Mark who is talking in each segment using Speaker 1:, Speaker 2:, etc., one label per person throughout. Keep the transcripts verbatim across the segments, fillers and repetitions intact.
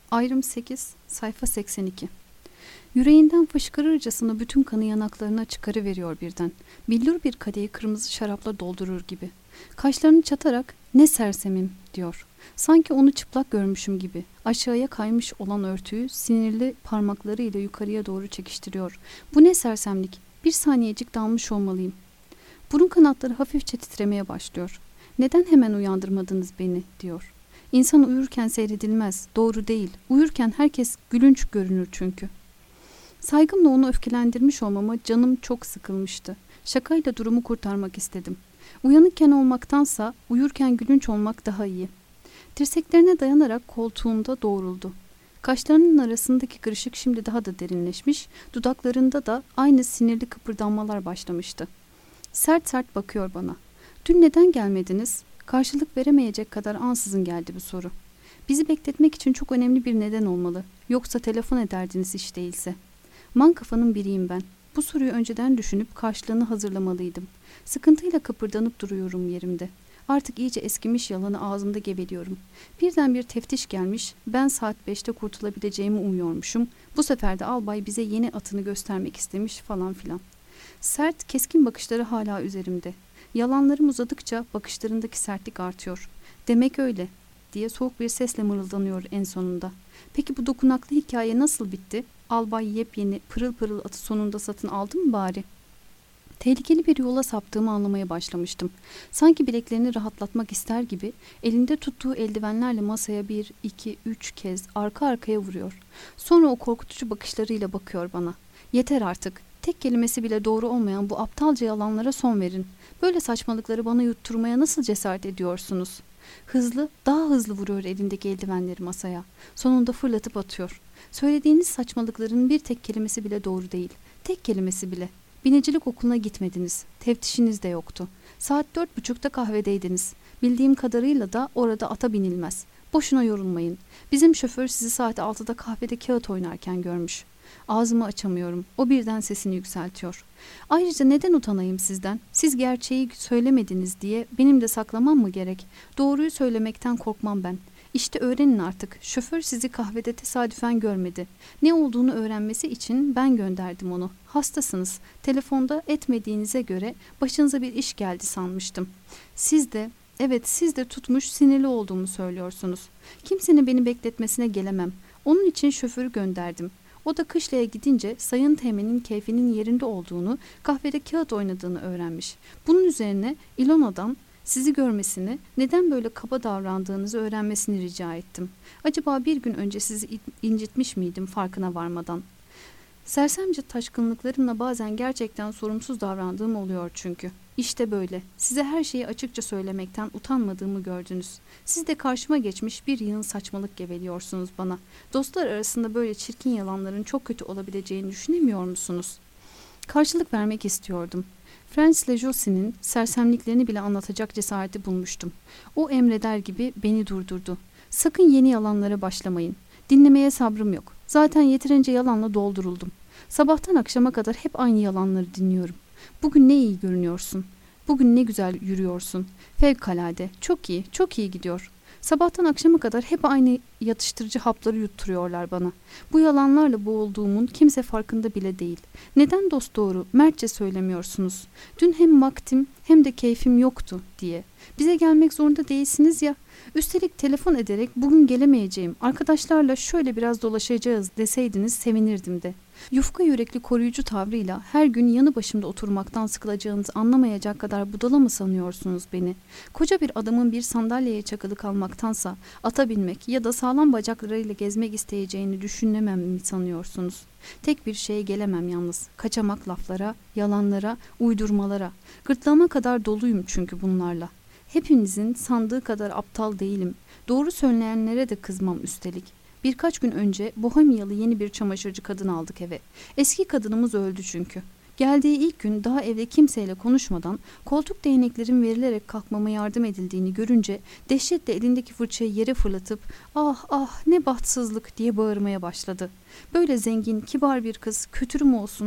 Speaker 1: Ayrım sekiz, sayfa seksen iki. Yüreğinden fışkırırcasına bütün kanı yanaklarına çıkarıveriyor birden. Billur bir kadehi kırmızı şarapla doldurur gibi. Kaşlarını çatarak "Ne sersemim" diyor. Sanki onu çıplak görmüşüm gibi. Aşağıya kaymış olan örtüyü sinirli parmaklarıyla yukarıya doğru çekiştiriyor. Bu ne sersemlik? Bir saniyecik dalmış olmalıyım. Burun kanatları hafifçe titremeye başlıyor. "Neden hemen uyandırmadınız beni?" diyor. İnsan uyurken seyredilmez, doğru değil. Uyurken herkes gülünç görünür çünkü. Saygımla onu öfkelendirmiş olmama canım çok sıkılmıştı. Şakayla durumu kurtarmak istedim. Uyanıkken olmaktansa uyurken gülünç olmak daha iyi. Dirseklerine dayanarak koltuğunda doğruldu. Kaşlarının arasındaki kırışık şimdi daha da derinleşmiş, dudaklarında da aynı sinirli kıpırdanmalar başlamıştı. Sert sert bakıyor bana. "Dün neden gelmediniz?" Karşılık veremeyecek kadar ansızın geldi bu soru. Bizi bekletmek için çok önemli bir neden olmalı. Yoksa telefon ederdiniz hiç değilse. Man kafanın biriyim ben. Bu soruyu önceden düşünüp karşılığını hazırlamalıydım. Sıkıntıyla kıpırdanıp duruyorum yerimde. Artık iyice eskimiş yalanı ağzımda geveliyorum. Birden bir teftiş gelmiş, ben saat beşte kurtulabileceğimi umuyormuşum. Bu sefer de albay bize yeni atını göstermek istemiş falan filan. Sert, keskin bakışları hala üzerimde. Yalanlarım uzadıkça bakışlarındaki sertlik artıyor. "Demek öyle" diye soğuk bir sesle mırıldanıyor en sonunda. "Peki bu dokunaklı hikaye nasıl bitti? Albay yepyeni pırıl pırıl atı sonunda satın aldı mı bari?" Tehlikeli bir yola saptığımı anlamaya başlamıştım. Sanki bileklerini rahatlatmak ister gibi elinde tuttuğu eldivenlerle masaya bir, iki, üç kez arka arkaya vuruyor. Sonra o korkutucu bakışlarıyla bakıyor bana. "Yeter artık. Tek kelimesi bile doğru olmayan bu aptalca yalanlara son verin. Böyle saçmalıkları bana yutturmaya nasıl cesaret ediyorsunuz?" Hızlı, daha hızlı vuruyor elindeki eldivenleri masaya. Sonunda fırlatıp atıyor. "Söylediğiniz saçmalıkların bir tek kelimesi bile doğru değil. Tek kelimesi bile. Binicilik okuluna gitmediniz. Teftişiniz de yoktu. Saat dört buçukta kahvedeydiniz. Bildiğim kadarıyla da orada ata binilmez. Boşuna yorulmayın. Bizim şoför sizi saat altıda kahvede kağıt oynarken görmüş." Ağzımı açamıyorum. O birden sesini yükseltiyor. "Ayrıca neden utanayım sizden? Siz gerçeği söylemediniz diye benim de saklamam mı gerek? Doğruyu söylemekten korkmam ben. İşte öğrenin artık. Şoför sizi kahvede tesadüfen görmedi. Ne olduğunu öğrenmesi için ben gönderdim onu. Hastasınız. Telefonda etmediğinize göre başınıza bir iş geldi sanmıştım. Siz de, evet siz de tutmuş sinirli olduğumu söylüyorsunuz. Kimsenin beni bekletmesine gelemem. Onun için şoförü gönderdim. O da kışlaya gidince Sayın Teğmen'in keyfinin yerinde olduğunu, kahvede kağıt oynadığını öğrenmiş. Bunun üzerine İlona'dan sizi görmesini, neden böyle kaba davrandığınızı öğrenmesini rica ettim. Acaba bir gün önce sizi incitmiş miydim farkına varmadan? Sersemce taşkınlıklarımla bazen gerçekten sorumsuz davrandığım oluyor çünkü. İşte böyle. Size her şeyi açıkça söylemekten utanmadığımı gördünüz. Siz de karşıma geçmiş bir yığın saçmalık geveliyorsunuz bana. Dostlar arasında böyle çirkin yalanların çok kötü olabileceğini düşünemiyor musunuz? Karşılık vermek istiyordum. Franz Lejosi'nin sersemliklerini bile anlatacak cesareti bulmuştum. O emreder gibi beni durdurdu. "Sakın yeni yalanlara başlamayın. Dinlemeye sabrım yok. Zaten yeterince yalanla dolduruldum. Sabahtan akşama kadar hep aynı yalanları dinliyorum. Bugün ne iyi görünüyorsun. Bugün ne güzel yürüyorsun. Fevkalade. Çok iyi, çok iyi gidiyor. Sabahtan akşama kadar hep aynı yatıştırıcı hapları yutturuyorlar bana. Bu yalanlarla boğulduğumun kimse farkında bile değil. Neden dosdoğru, mertçe söylemiyorsunuz? Dün hem vaktim hem de keyfim yoktu" diye. "Bize gelmek zorunda değilsiniz ya. Üstelik telefon ederek bugün gelemeyeceğim, arkadaşlarla şöyle biraz dolaşacağız deseydiniz sevinirdim de." Yufka yürekli koruyucu tavrıyla her gün yanı başımda oturmaktan sıkılacağınızı anlamayacak kadar budala mı sanıyorsunuz beni? Koca bir adamın bir sandalyeye çakılı kalmaktansa ata binmek ya da sağlam bacaklarıyla gezmek isteyeceğini düşünemem mi sanıyorsunuz? Tek bir şeye gelemem yalnız. Kaçamak laflara, yalanlara, uydurmalara. Gırtlağıma kadar doluyum çünkü bunlarla. Hepinizin sandığı kadar aptal değilim. Doğru söyleyenlere de kızmam üstelik. Birkaç gün önce Bohemyalı yeni bir çamaşırcı kadın aldık eve. Eski kadınımız öldü çünkü. Geldiği ilk gün daha evde kimseyle konuşmadan koltuk değneklerin verilerek kalkmama yardım edildiğini görünce dehşetle elindeki fırçayı yere fırlatıp "Ah ah ne bahtsızlık" diye bağırmaya başladı. "Böyle zengin, kibar bir kız kötürü mü olsun ha?"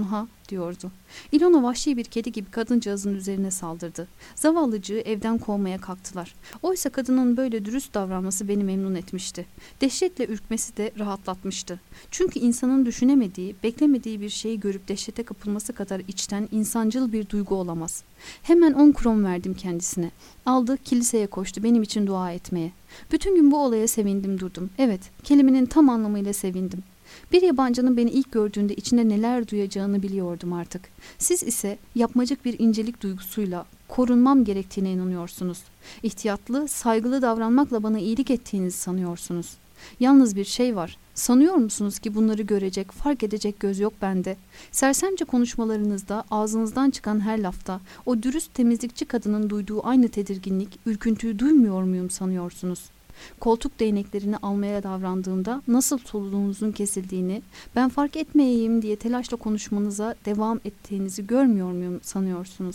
Speaker 1: diyordu. İlona vahşi bir kedi gibi kadıncağızın üzerine saldırdı. Zavallıcığı evden kovmaya kalktılar. Oysa kadının böyle dürüst davranması beni memnun etmişti. Dehşetle ürkmesi de rahatlatmıştı. Çünkü insanın düşünemediği, beklemediği bir şeyi görüp dehşete kapılması kadar içten, insancıl bir duygu olamaz. Hemen on kron verdim kendisine. Aldı, kiliseye koştu benim için dua etmeye. Bütün gün bu olaya sevindim durdum. Evet, kelimenin tam anlamıyla sevindim. Bir yabancının beni ilk gördüğünde içinde neler duyacağını biliyordum artık. Siz ise yapmacık bir incelik duygusuyla korunmam gerektiğine inanıyorsunuz. İhtiyatlı, saygılı davranmakla bana iyilik ettiğinizi sanıyorsunuz. Yalnız bir şey var. Sanıyor musunuz ki bunları görecek, fark edecek göz yok bende? Sersemce konuşmalarınızda, ağzınızdan çıkan her lafta o dürüst temizlikçi kadının duyduğu aynı tedirginlik, ürküntüyü duymuyor muyum sanıyorsunuz? Koltuk değneklerini almaya davrandığımda nasıl soluğunuzun kesildiğini, ben fark etmeyeyim diye telaşla konuşmanıza devam ettiğinizi görmüyor muyum sanıyorsunuz?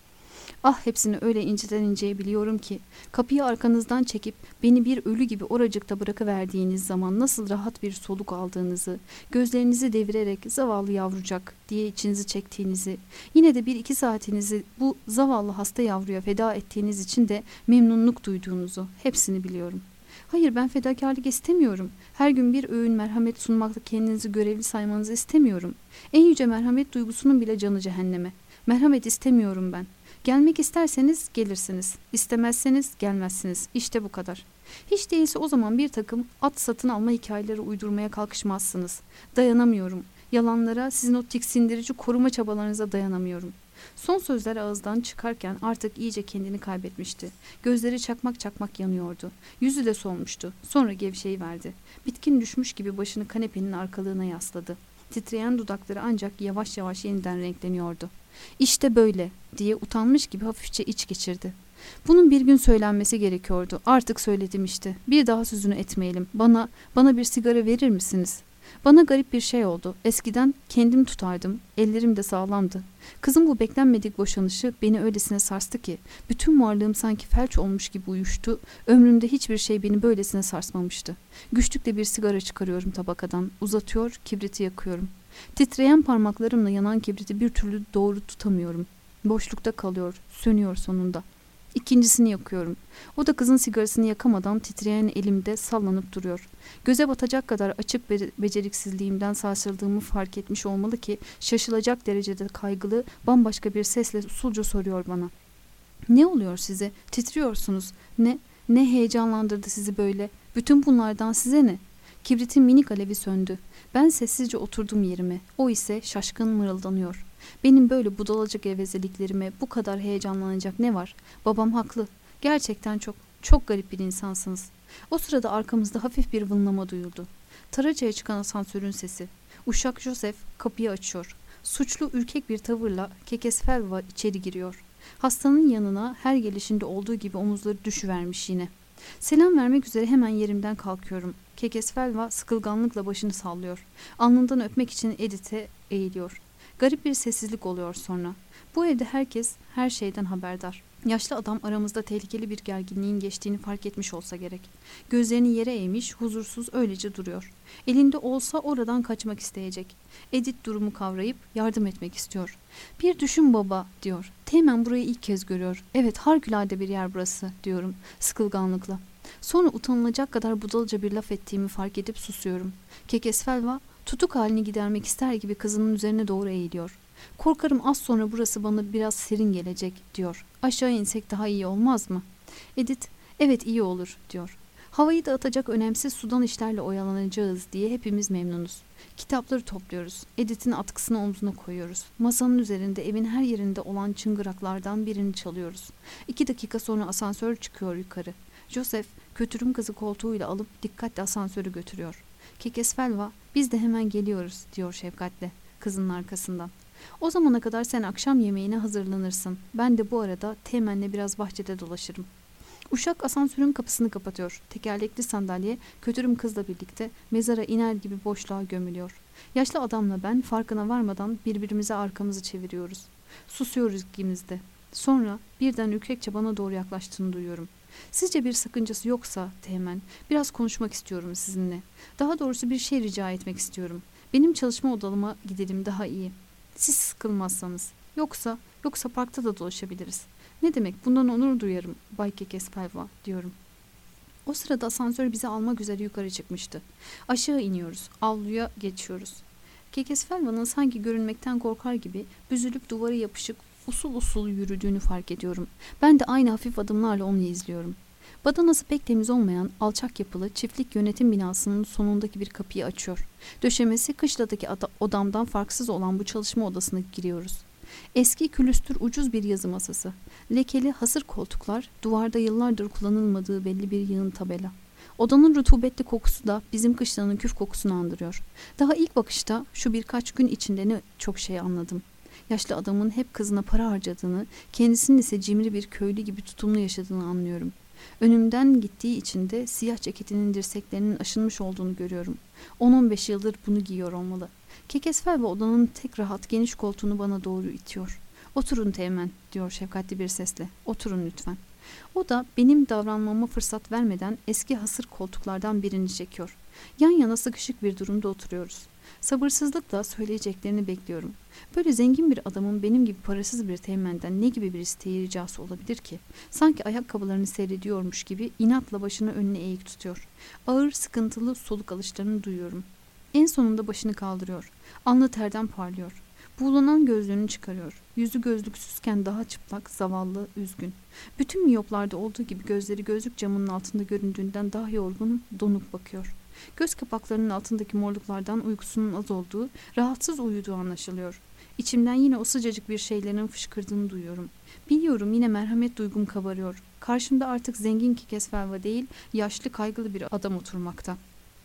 Speaker 1: Ah, hepsini öyle inceden inceye biliyorum ki, kapıyı arkanızdan çekip beni bir ölü gibi oracıkta bırakıverdiğiniz zaman nasıl rahat bir soluk aldığınızı, gözlerinizi devirerek zavallı yavrucak diye içinizi çektiğinizi, yine de bir iki saatinizi bu zavallı hasta yavruya feda ettiğiniz için de memnunluk duyduğunuzu hepsini biliyorum. Hayır, ben fedakarlık istemiyorum. Her gün bir öğün merhamet sunmakla kendinizi görevli saymanızı istemiyorum. En yüce merhamet duygusunun bile canı cehenneme. Merhamet istemiyorum ben. Gelmek isterseniz gelirsiniz. İstemezseniz gelmezsiniz. İşte bu kadar. Hiç değilse o zaman bir takım at satın alma hikayeleri uydurmaya kalkışmazsınız. Dayanamıyorum. Yalanlara, sizin o tiksindirici koruma çabalarınıza dayanamıyorum. Son sözler ağızdan çıkarken artık iyice kendini kaybetmişti. Gözleri çakmak çakmak yanıyordu. Yüzü de solmuştu. Sonra gevşeyiverdi. Bitkin düşmüş gibi başını kanepenin arkalığına yasladı. Titreyen dudakları ancak yavaş yavaş yeniden renkleniyordu. İşte böyle diye utanmış gibi hafifçe iç geçirdi. Bunun bir gün söylenmesi gerekiyordu. Artık söyledim işte. Bir daha sözünü etmeyelim. Bana, bana bir sigara verir misiniz? Bana garip bir şey oldu. Eskiden kendim tutardım. Ellerim de sağlamdı. Kızım bu beklenmedik boşanışı beni öylesine sarstı ki bütün varlığım sanki felç olmuş gibi uyuştu. Ömrümde hiçbir şey beni böylesine sarsmamıştı. Güçlükle bir sigara çıkarıyorum tabakadan. Uzatıyor, kibriti yakıyorum. Titreyen parmaklarımla yanan kibriti bir türlü doğru tutamıyorum. Boşlukta kalıyor, sönüyor sonunda. İkincisini yakıyorum. O da kızın sigarasını yakamadan titreyen elimde sallanıp duruyor. Göze batacak kadar açık be- beceriksizliğimden sarsıldığımı fark etmiş olmalı ki şaşılacak derecede kaygılı, bambaşka bir sesle usulca soruyor bana. Ne oluyor size? Titriyorsunuz. Ne? Ne heyecanlandırdı sizi böyle? Bütün bunlardan size ne? Kibritin minik alevi söndü. Ben sessizce oturdum yerime. O ise şaşkın mırıldanıyor. Benim böyle budalaca gevezeliklerime bu kadar heyecanlanacak ne var? Babam haklı. Gerçekten çok, çok garip bir insansınız. O sırada arkamızda hafif bir vınlama duyuldu. Taraca'ya çıkan asansörün sesi. Uşak Joseph kapıyı açıyor. Suçlu ürkek bir tavırla Kekesfelva içeri giriyor. Hastanın yanına her gelişinde olduğu gibi omuzları düşüvermiş yine. Selam vermek üzere hemen yerimden kalkıyorum. Kekesfelva sıkılganlıkla başını sallıyor. Alnından öpmek için Edith'e eğiliyor. Garip bir sessizlik oluyor sonra. Bu evde herkes her şeyden haberdar. Yaşlı adam aramızda tehlikeli bir gerginliğin geçtiğini fark etmiş olsa gerek. Gözlerini yere eğmiş, huzursuz öylece duruyor. Elinde olsa oradan kaçmak isteyecek. Edith durumu kavrayıp yardım etmek istiyor. Bir düşün baba, diyor. Teğmen burayı ilk kez görüyor. Evet, harikulade bir yer burası, diyorum sıkılganlıkla. Sonra utanılacak kadar budalaca bir laf ettiğimi fark edip susuyorum. Kekesfelva tutuk halini gidermek ister gibi kızının üzerine doğru eğiliyor. Korkarım az sonra burası bana biraz serin gelecek, diyor. Aşağı insek daha iyi olmaz mı? Edith, evet iyi olur, diyor. Havayı dağıtacak önemsiz sudan işlerle oyalanacağız diye hepimiz memnunuz. Kitapları topluyoruz. Edith'in atkısını omzuna koyuyoruz. Masanın üzerinde evin her yerinde olan çıngıraklardan birini çalıyoruz. İki dakika sonra asansör çıkıyor yukarı. Joseph, kötürüm kızı koltuğuyla alıp dikkatle asansörü götürüyor. Kekesfelva, biz de hemen geliyoruz, diyor şefkatle kızının arkasından. O zamana kadar sen akşam yemeğine hazırlanırsın. Ben de bu arada Teğmen'le biraz bahçede dolaşırım. Uşak asansörün kapısını kapatıyor. Tekerlekli sandalye kötürüm kızla birlikte mezara iner gibi boşluğa gömülüyor. Yaşlı adamla ben farkına varmadan birbirimize arkamızı çeviriyoruz. Susuyoruz ikimiz de. Sonra birden ürkekçe bana doğru yaklaştığını duyuyorum. Sizce bir sakıncası yoksa Teğmen, biraz konuşmak istiyorum sizinle. Daha doğrusu bir şey rica etmek istiyorum. Benim çalışma odalıma gidelim daha iyi. Siz sıkılmazsanız. Yoksa, yoksa parkta da dolaşabiliriz. Ne demek, bundan onur duyarım Bay Kekesfelva diyorum. O sırada asansör bizi almak üzere yukarı çıkmıştı. Aşağı iniyoruz, avluya geçiyoruz. Kekesfelva'nın sanki görünmekten korkar gibi büzülüp duvara yapışık usul usul yürüdüğünü fark ediyorum. Ben de aynı hafif adımlarla onu izliyorum. Badanası pek temiz olmayan alçak yapılı çiftlik yönetim binasının sonundaki bir kapıyı açıyor. Döşemesi kışladaki odamdan farksız olan bu çalışma odasına giriyoruz. Eski külüstür ucuz bir yazı masası, lekeli hasır koltuklar, duvarda yıllardır kullanılmadığı belli bir yığın tabela. Odanın rutubetli kokusu da bizim kışlanın küf kokusunu andırıyor. Daha ilk bakışta şu birkaç gün içinde ne çok şey anladım. Yaşlı adamın hep kızına para harcadığını, kendisinin ise cimri bir köylü gibi tutumlu yaşadığını anlıyorum. Önümden gittiği için de siyah ceketinin dirseklerinin aşınmış olduğunu görüyorum. on on beş yıldır bunu giyiyor olmalı. Kekesfelva odanın tek rahat geniş koltuğunu bana doğru itiyor. "Oturun Teğmen," diyor şefkatli bir sesle. "Oturun lütfen." O da benim davranmama fırsat vermeden eski hasır koltuklardan birini çekiyor. Yan yana sıkışık bir durumda oturuyoruz. Sabırsızlıkla söyleyeceklerini bekliyorum. Böyle zengin bir adamın benim gibi parasız bir teğmenden ne gibi bir isteği ricası olabilir ki? Sanki ayakkabılarını seyrediyormuş gibi inatla başını önüne eğik tutuyor. Ağır, sıkıntılı soluk alışlarını duyuyorum. En sonunda başını kaldırıyor. Alnı terden parlıyor. Buğulanan gözlüğünü çıkarıyor. Yüzü gözlüksüzken daha çıplak, zavallı, üzgün. Bütün miyoplarda olduğu gibi gözleri gözlük camının altında göründüğünden daha yorgun, donuk bakıyor. Göz kapaklarının altındaki morluklardan uykusunun az olduğu, rahatsız uyuduğu anlaşılıyor. İçimden yine o sıcacık bir şeylerin fışkırdığını duyuyorum. Biliyorum yine merhamet duygum kabarıyor. Karşımda artık zengin Kekesfelva değil, yaşlı kaygılı bir adam oturmakta.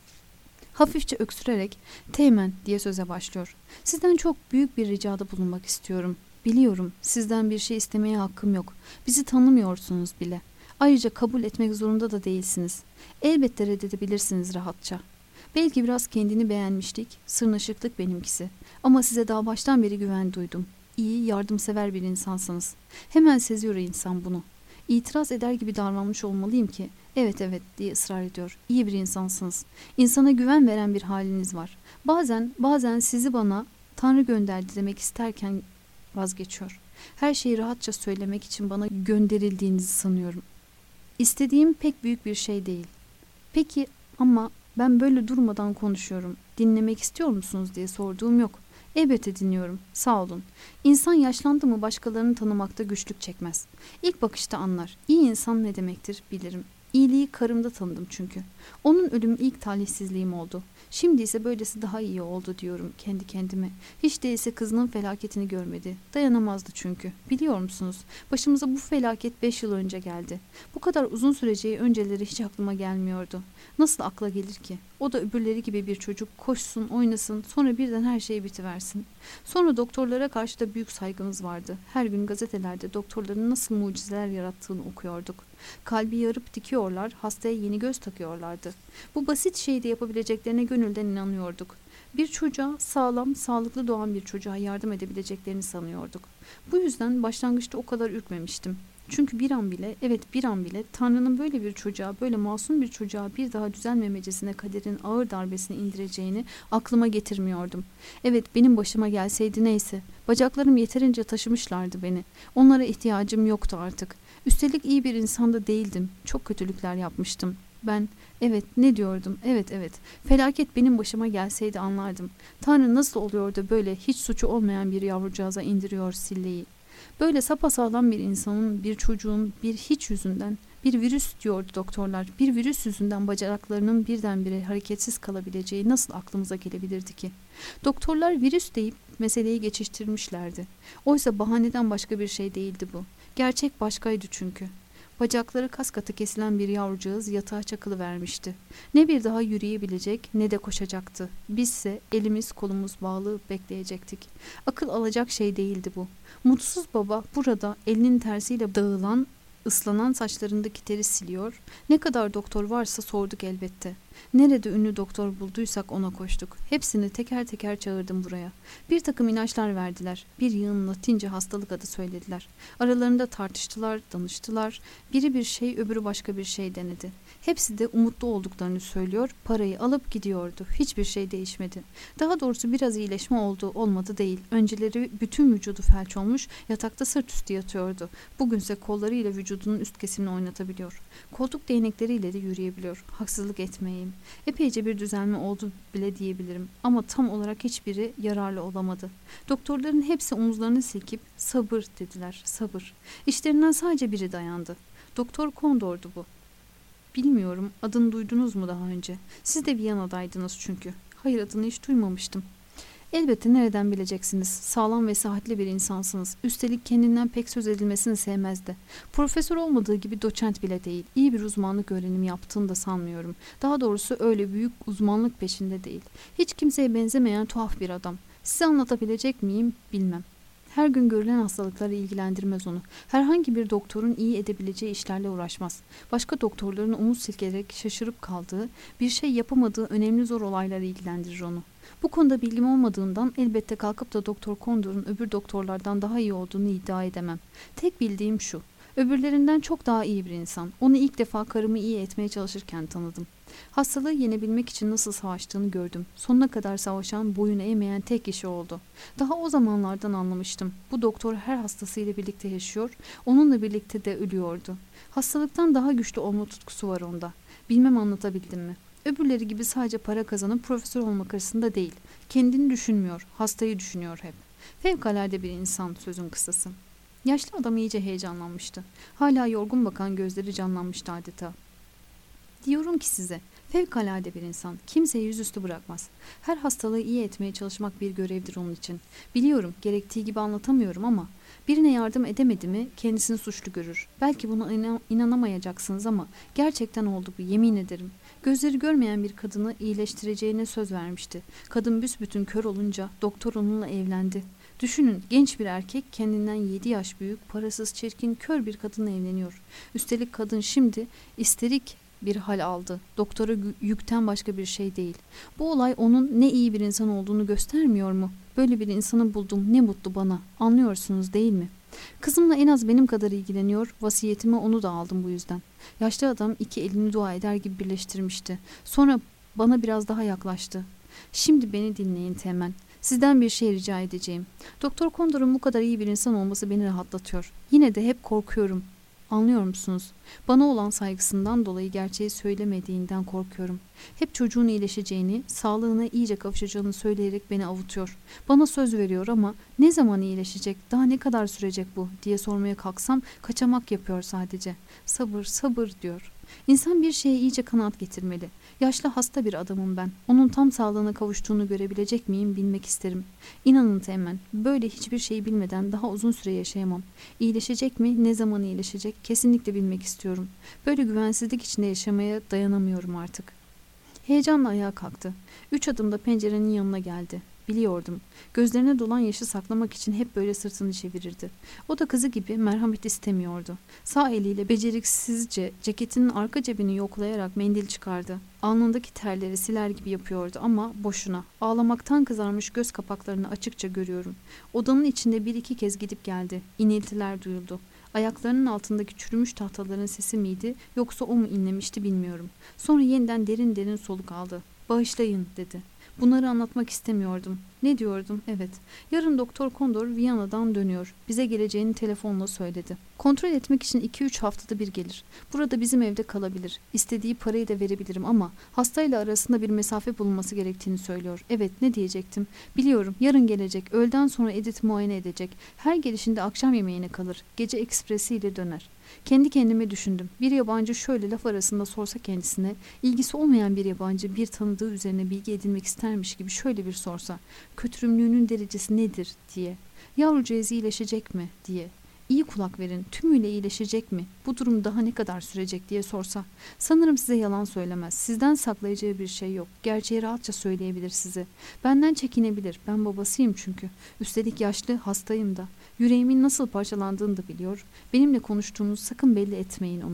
Speaker 1: Hafifçe öksürerek "Teğmen," diye söze başlıyor. "Sizden çok büyük bir ricada bulunmak istiyorum. Biliyorum sizden bir şey istemeye hakkım yok. Bizi tanımıyorsunuz bile. Ayrıca kabul etmek zorunda da değilsiniz. Elbette reddedebilirsiniz rahatça. Belki biraz kendini beğenmişlik, sırnaşıklık benimkisi. Ama size daha baştan beri güven duydum. İyi, yardımsever bir insansınız. Hemen seziyor insan bunu. İtiraz eder gibi davranmış olmalıyım ki, evet evet diye ısrar ediyor. İyi bir insansınız. İnsana güven veren bir haliniz var. Bazen, bazen sizi bana Tanrı gönderdi demek isterken vazgeçiyor. Her şeyi rahatça söylemek için bana gönderildiğinizi sanıyorum. İstediğim pek büyük bir şey değil. Peki ama ben böyle durmadan konuşuyorum. Dinlemek istiyor musunuz diye sorduğum yok. Elbette dinliyorum. Sağ olun. İnsan yaşlandı mı başkalarını tanımakta güçlük çekmez. İlk bakışta anlar. İyi insan ne demektir bilirim. İyiliği karımda tanıdım çünkü. Onun ölümü ilk talihsizliğim oldu. Şimdi ise böylesi daha iyi oldu diyorum kendi kendime. Hiç değilse kızının felaketini görmedi. Dayanamazdı çünkü. Biliyor musunuz? Başımıza bu felaket beş yıl önce geldi. Bu kadar uzun süreceği önceleri hiç aklıma gelmiyordu. Nasıl akla gelir ki? O da öbürleri gibi bir çocuk koşsun, oynasın, sonra birden her şey bitiversin. Sonra doktorlara karşı da büyük saygımız vardı. Her gün gazetelerde doktorların nasıl mucizeler yarattığını okuyorduk. Kalbi yarıp dikiyorlar, hastaya yeni göz takıyorlardı. Bu basit şeyi de yapabileceklerine gönülden inanıyorduk. Bir çocuğa, sağlam, sağlıklı doğan bir çocuğa yardım edebileceklerini sanıyorduk. Bu yüzden başlangıçta o kadar ürkmemiştim. Çünkü bir an bile, evet bir an bile Tanrı'nın böyle bir çocuğa, böyle masum bir çocuğa bir daha düzelmemecesine kaderin ağır darbesini indireceğini aklıma getirmiyordum. Evet benim başıma gelseydi neyse. Bacaklarım yeterince taşımışlardı beni. Onlara ihtiyacım yoktu artık. Üstelik iyi bir insan da değildim. Çok kötülükler yapmıştım. Ben, evet ne diyordum, evet evet. Felaket benim başıma gelseydi anlardım. Tanrı nasıl oluyor da böyle hiç suçu olmayan bir yavrucağıza indiriyor silleyi. Böyle sapasağlam bir insanın, bir çocuğun, bir hiç yüzünden, bir virüs diyordu doktorlar, bir virüs yüzünden bacaklarının birdenbire hareketsiz kalabileceği nasıl aklımıza gelebilirdi ki? Doktorlar virüs deyip meseleyi geçiştirmişlerdi. Oysa bahaneden başka bir şey değildi bu. Gerçek başkaydı çünkü. Bacakları kas katı kesilen bir yavrucağız yatağa çakılıvermişti. Ne bir daha yürüyebilecek ne de koşacaktı. Bizse elimiz kolumuz bağlı bekleyecektik. Akıl alacak şey değildi bu. Mutsuz baba burada elinin tersiyle dağılan, ıslanan saçlarındaki teri siliyor. Ne kadar doktor varsa sorduk elbette. Nerede ünlü doktor bulduysak ona koştuk. Hepsini teker teker çağırdım buraya. Bir takım ilaçlar verdiler. Bir yığın Latince hastalık adı söylediler. Aralarında tartıştılar, danıştılar. Biri bir şey, öbürü başka bir şey denedi. Hepsi de umutlu olduklarını söylüyor, parayı alıp gidiyordu. Hiçbir şey değişmedi. Daha doğrusu biraz iyileşme oldu, olmadı değil. Önceleri bütün vücudu felç olmuş, yatakta sırt üstü yatıyordu. Bugünse kollarıyla vücudunun üst kesimini oynatabiliyor. Koltuk değnekleriyle de yürüyebiliyor. Haksızlık etmeyeyim. Epeyce bir düzelme oldu bile diyebilirim. Ama tam olarak hiçbiri yararlı olamadı. Doktorların hepsi omuzlarını silkip sabır dediler, sabır. İşlerinden sadece biri dayandı. Doktor Kondor'du bu. Bilmiyorum, adını duydunuz mu daha önce? Siz de Viyana'daydınız çünkü. Hayır, adını hiç duymamıştım. Elbette, nereden bileceksiniz? Sağlam ve sıhhatli bir insansınız. Üstelik kendinden pek söz edilmesini sevmezdi. Profesör olmadığı gibi doçent bile değil. İyi bir uzmanlık öğrenimi yaptığını da sanmıyorum. Daha doğrusu öyle büyük uzmanlık peşinde değil. Hiç kimseye benzemeyen tuhaf bir adam. Size anlatabilecek miyim bilmem. Her gün görülen hastalıkları ilgilendirmez onu. Herhangi bir doktorun iyi edebileceği işlerle uğraşmaz. Başka doktorların omuz silkeleyerek şaşırıp kaldığı, bir şey yapamadığı önemli zor olayları ilgilendirir onu. Bu konuda bilgim olmadığından elbette kalkıp da Doktor Kondor'un öbür doktorlardan daha iyi olduğunu iddia edemem. Tek bildiğim şu, öbürlerinden çok daha iyi bir insan. Onu ilk defa karımı iyi etmeye çalışırken tanıdım. Hastalığı yenebilmek için nasıl savaştığını gördüm. Sonuna kadar savaşan, boyun eğmeyen tek kişi oldu. Daha o zamanlardan anlamıştım. Bu doktor her hastasıyla birlikte yaşıyor, onunla birlikte de ölüyordu. Hastalıktan daha güçlü olma tutkusu var onda. Bilmem anlatabildim mi? Öbürleri gibi sadece para kazanıp profesör olmak arasında değil. Kendini düşünmüyor, hastayı düşünüyor hep. Fevkalade bir insan, sözün kısası. Yaşlı adam iyice heyecanlanmıştı. Hala yorgun bakan gözleri canlanmıştı adeta. Diyorum ki size, fevkalade bir insan, kimseyi yüzüstü bırakmaz. Her hastalığı iyi etmeye çalışmak bir görevdir onun için. Biliyorum, gerektiği gibi anlatamıyorum ama birine yardım edemedi mi kendisini suçlu görür. Belki buna inan- inanamayacaksınız ama gerçekten oldu bu, yemin ederim. Gözleri görmeyen bir kadını iyileştireceğine söz vermişti. Kadın büsbütün kör olunca doktor onunla evlendi. Düşünün, genç bir erkek kendinden yedi yaş büyük, parasız, çirkin, kör bir kadınla evleniyor. Üstelik kadın şimdi isterik bir hal aldı. Doktora yükten başka bir şey değil. Bu olay onun ne iyi bir insan olduğunu göstermiyor mu? Böyle bir insanı buldum, ne mutlu bana. Anlıyorsunuz değil mi? Kızımla en az benim kadar ilgileniyor, vasiyetime onu da aldım bu yüzden. Yaşlı adam iki elini dua eder gibi birleştirmişti. Sonra bana biraz daha yaklaştı. Şimdi beni dinleyin Teğmen. Sizden bir şey rica edeceğim. Doktor Kondor'un bu kadar iyi bir insan olması beni rahatlatıyor. Yine de hep korkuyorum. Anlıyor musunuz? Bana olan saygısından dolayı gerçeği söylemediğinden korkuyorum. Hep çocuğun iyileşeceğini, sağlığına iyice kavuşacağını söyleyerek beni avutuyor. Bana söz veriyor ama ne zaman iyileşecek, daha ne kadar sürecek bu diye sormaya kalksam kaçamak yapıyor sadece. Sabır, sabır diyor. İnsan bir şeye iyice kanaat getirmeli. Yaşlı hasta bir adamım ben. Onun tam sağlığına kavuştuğunu görebilecek miyim bilmek isterim. İnanın Teğmen, böyle hiçbir şey bilmeden daha uzun süre yaşayamam. İyileşecek mi, ne zaman iyileşecek kesinlikle bilmek istiyorum. Böyle güvensizlik içinde yaşamaya dayanamıyorum artık. Heyecanla ayağa kalktı. Üç adımda pencerenin yanına geldi. Biliyordum. Gözlerine dolan yaşı saklamak için hep böyle sırtını çevirirdi. O da kızı gibi merhamet istemiyordu. Sağ eliyle beceriksizce ceketinin arka cebini yoklayarak mendil çıkardı. Alnındaki terleri siler gibi yapıyordu ama boşuna. Ağlamaktan kızarmış göz kapaklarını açıkça görüyorum. Odanın içinde bir iki kez gidip geldi. İniltiler duyuldu. Ayaklarının altındaki çürümüş tahtaların sesi miydi yoksa o mu inlemişti bilmiyorum. Sonra yeniden derin derin soluk aldı. "Bağışlayın," dedi. Bunları anlatmak istemiyordum. Ne diyordum? Evet. Yarın Doktor Kondor Viyana'dan dönüyor. Bize geleceğini telefonla söyledi. Kontrol etmek için iki üç haftada bir gelir. Burada bizim evde kalabilir. İstediği parayı da verebilirim ama hastayla arasında bir mesafe bulunması gerektiğini söylüyor. Evet, ne diyecektim? Biliyorum, yarın gelecek. Öğleden sonra Edith muayene edecek. Her gelişinde akşam yemeğine kalır. Gece ekspresiyle döner. Kendi kendime düşündüm. Bir yabancı şöyle laf arasında sorsa kendisine, ilgisi olmayan bir yabancı bir tanıdığı üzerine bilgi edinmek istermiş gibi şöyle bir sorsa, kötürümlüğünün derecesi nedir diye, yavrucağız iyileşecek mi diye, iyi kulak verin, tümüyle iyileşecek mi, bu durum daha ne kadar sürecek diye sorsa, sanırım size yalan söylemez, sizden saklayacağı bir şey yok, gerçeği rahatça söyleyebilir size, benden çekinebilir, ben babasıyım çünkü, üstelik yaşlı, hastayım da, yüreğimin nasıl parçalandığını da biliyor, benimle konuştuğunuzu sakın belli etmeyin ona.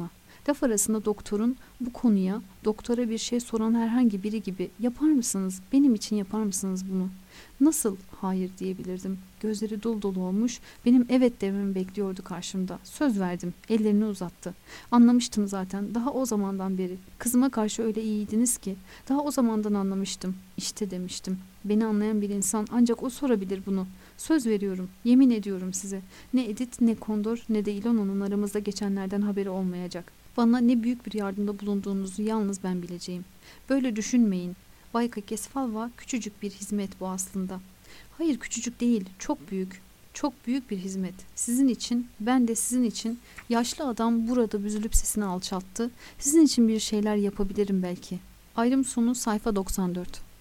Speaker 1: Laf arasında doktorun bu konuya, doktora bir şey soran herhangi biri gibi yapar mısınız, benim için yapar mısınız bunu? Nasıl hayır diyebilirdim? Gözleri dolu dolu olmuş, benim evet dememi bekliyordu karşımda. Söz verdim, ellerini uzattı. Anlamıştım zaten, daha o zamandan beri. Kızıma karşı öyle iyiydiniz ki, daha o zamandan anlamıştım. İşte demiştim. Beni anlayan bir insan ancak o sorabilir bunu. Söz veriyorum, yemin ediyorum size. Ne Edith, ne Kondor, ne de Ilona'nın aramızda geçenlerden haberi olmayacak. Bana ne büyük bir yardımda bulunduğunuzu yalnız ben bileceğim. Böyle düşünmeyin. Bay Kakesfalva küçücük bir hizmet bu aslında. Hayır küçücük değil, çok büyük. Çok büyük bir hizmet. Sizin için, ben de sizin için. Yaşlı adam burada büzülüp sesini alçalttı. Sizin için bir şeyler yapabilirim belki. Ayrım sonu sayfa doksan dört.